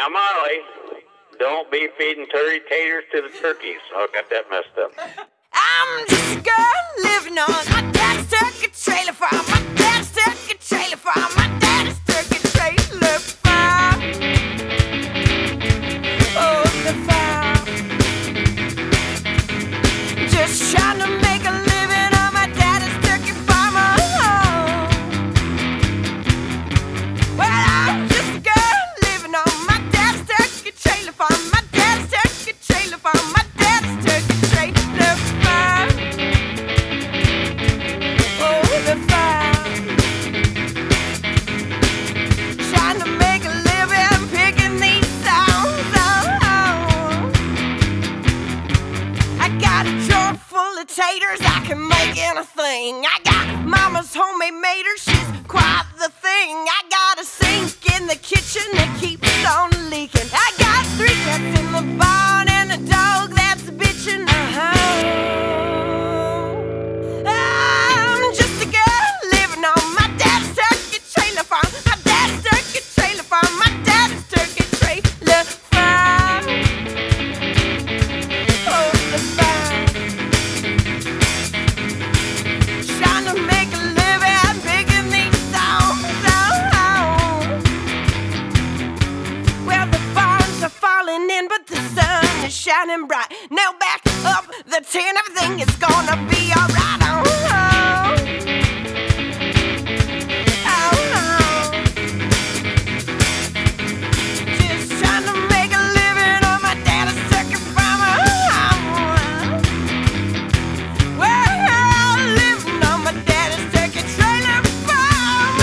Now, Molly, don't be feeding taters to the turkeys. I got that messed up. I'm just a girl living on my dad's turkey trailer farm. My dad's turkey trailer farm. My dad's turkey trailer farm. Oh, the farm. Just trying to make a living on my daddy's turkey farm. Oh. Well, I'm just a girl living on my dad's turkey trailer farm. My dad's turkey trailer farm. My dad's turkey trailer farm. Oh, the farm. Trying to make a living picking these songs. Oh. I got a drawer full of taters, I can make anything. I got mama's homemade mater, she's quite the thing. I got a sink in the kitchen that keeps on leaking. I got 3 cats in the barn and a dog that's bitching. I'm just a girl living on my dad's turkey trailer farm. My dad's turkey trailer farm. My dad's turkey trailer farm. Oh, the farm. Trying to make a living picking these songs. Oh. Well, the barns are falling in, but the sun is shining bright. Now back up the tin, everything is gonna be alright. Oh, oh. Oh, oh. Just trying to make a living on my daddy's turkey farm. Oh, well, living on my daddy's turkey trailer farm.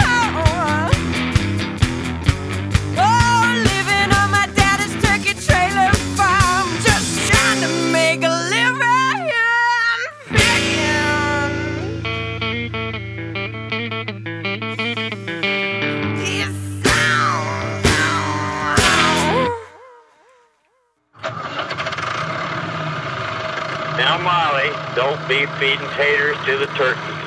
Oh, living on my daddy's turkey trailer farm. Just trying to make a living picking these songs. Now, Molly, don't be feeding taters to the turkeys.